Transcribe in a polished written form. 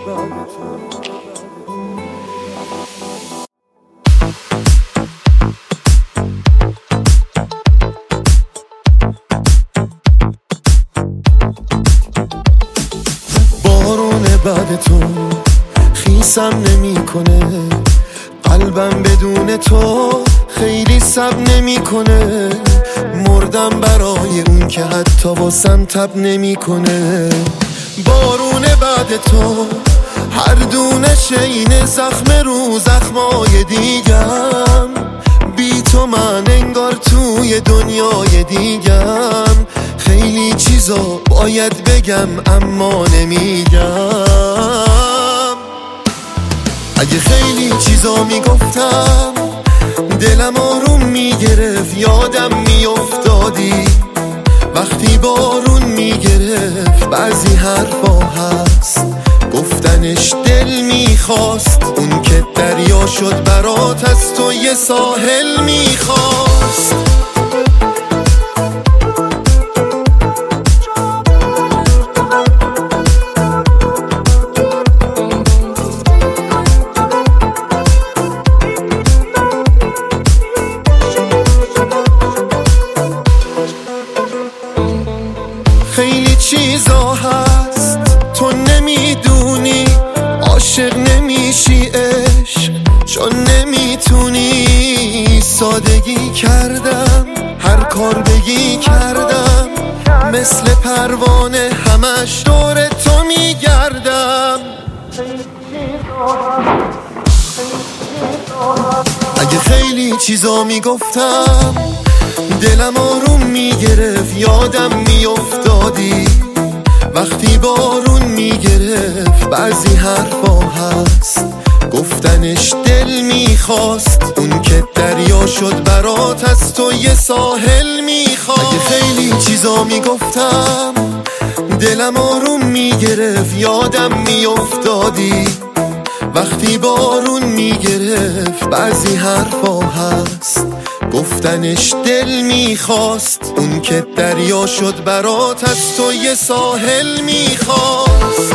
بارون بعد تو خیسم نمیکنه، قلبم بدون تو خیلی صبر نمیکنه. مردم برای اون که حتی واسم تب نمیکنه. بارون بعد تو هر دونه شین زخم رو زخمای دیگم. بی تو من انگار توی دنیای دیگم. خیلی چیزا باید بگم اما نمیگم. اگه خیلی چیزا میگفتم دلم آروم میگرفت، یادم میافتادی وقتی بارون میگرفت. بعضی حرفا هست گفتنش دل میخواست، اون که دریا شد برات از تو یه ساحل میخواست. خیلی چیزا هست تو نمیدونی، عاشق نمیشی عشق چون نمیتونی. سادگی کردم هر کار بگی کردم، مثل پروانه همش دور تو میگردم. اگه خیلی چیزا میگفتم دلم آروم میگرفت، یادم میافتادی وقتی بارون میگرفت. بعضی حرفا هست گفتنش دل میخواست، اون که دریا شد برات از تو یه ساحل میخواست. اگه خیلی چیزا میگفتم دلم آروم میگرفت، یادم میافتادی وقتی بارون میگرفت. بعضی حرفا هست گفتنش دل میخواست، اون که دریا شد برات از تو یه ساحل میخواست.